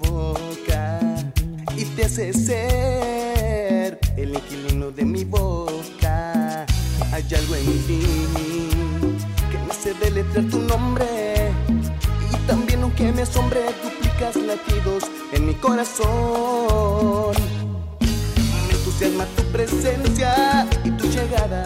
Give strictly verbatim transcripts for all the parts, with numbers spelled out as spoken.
provoca y te hace ser el inquilino de mi boca. Hay algo en ti que me hace deletrear tu nombre, y también, aunque me asombre, duplicas latidos en mi corazón. Me entusiasma tu presencia y tu llegada,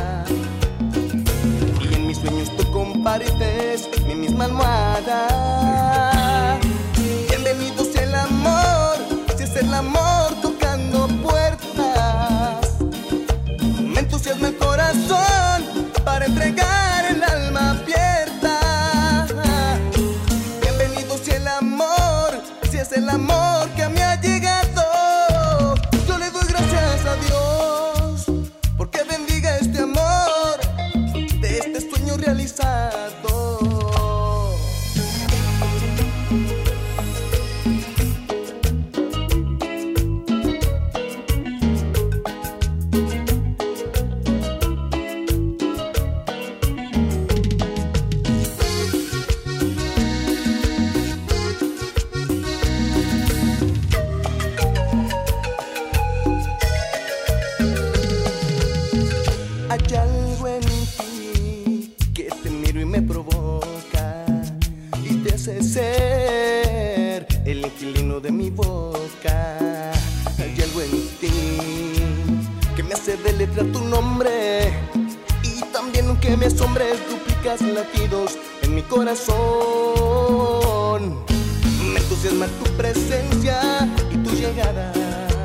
y en mis sueños tú compartes mi misma almohada. Bienvenido sea el amor, si es el amor tocando puertas. Me entusiasma el corazón para entregar el alma abierta. Bienvenido sea el amor, si es el amor que a mí ha llegado. Yo le doy gracias a Dios porque bendiga este amor de este sueño realizado. Hay algo en ti que te miro y me provoca y te hace ser el inquilino de mi boca. Hay algo en ti que me hace deletrear tu nombre, y también, aunque me asombres, duplicas latidos en mi corazón. Me entusiasma tu presencia y tu llegada,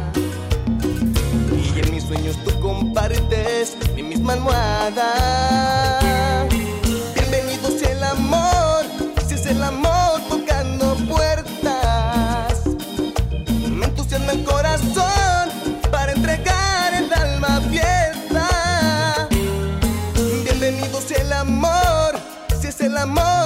y en mis sueños tú compartes mi misma almohada. Bienvenido sea el amor, si es el amor tocando puertas. Me entusiasma el corazón para entregar el alma abierta. Bienvenido sea el amor, si es el amor